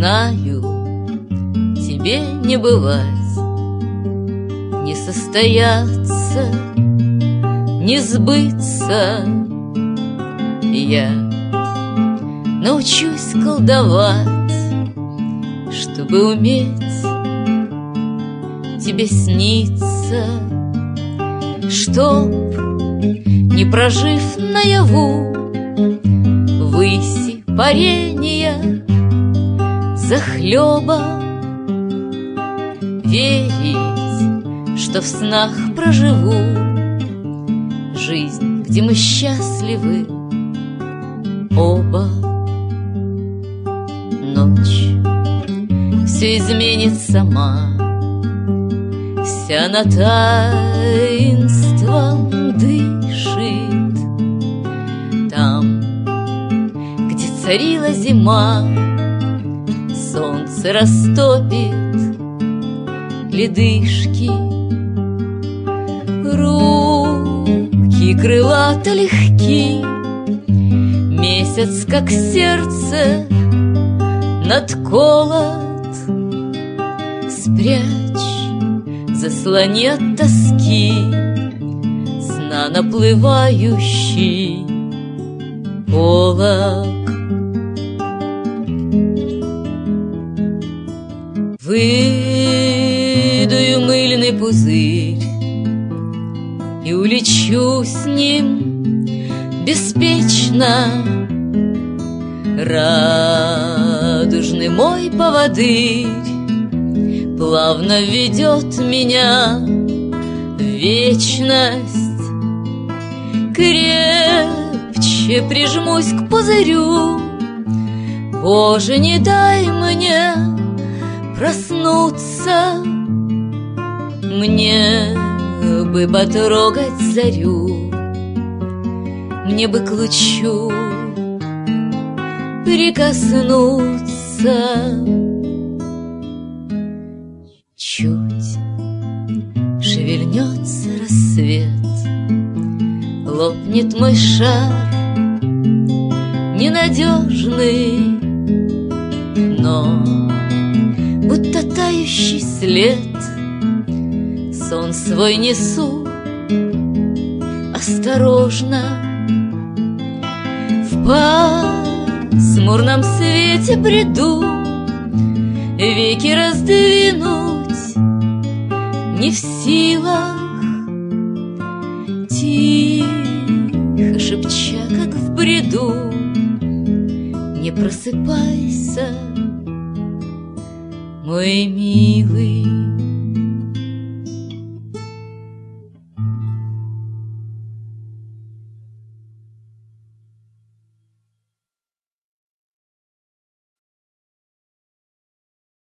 знаю, тебе не бывать, не состояться, не сбыться. Я научусь колдовать, чтобы уметь тебе сниться, чтоб, не прожив наяву выси парения захлеба, верить, что в снах проживу жизнь, где мы счастливы оба. Ночь все изменит сама, вся она таинством дышит. Там, где царила зима, солнце растопит ледышки. Руки крылато легки, месяц, как сердце, надколот. Спрячь, заслони от тоски сна наплывающий полог. Выдую мыльный пузырь и улечу с ним беспечно. Радужный мой поводырь плавно ведет меня в вечность. Крепче прижмусь к пузырю, Боже, не дай мне проснуться. Мне бы потрогать зарю, мне бы к лучу прикоснуться. Чуть шевельнется рассвет, лопнет мой шар ненадежный, но будто тающий след сон свой несу осторожно. В пасмурном свете бреду, веки раздвинуть не в силах, тихо шепча, как в бреду: не просыпайся, мой милый.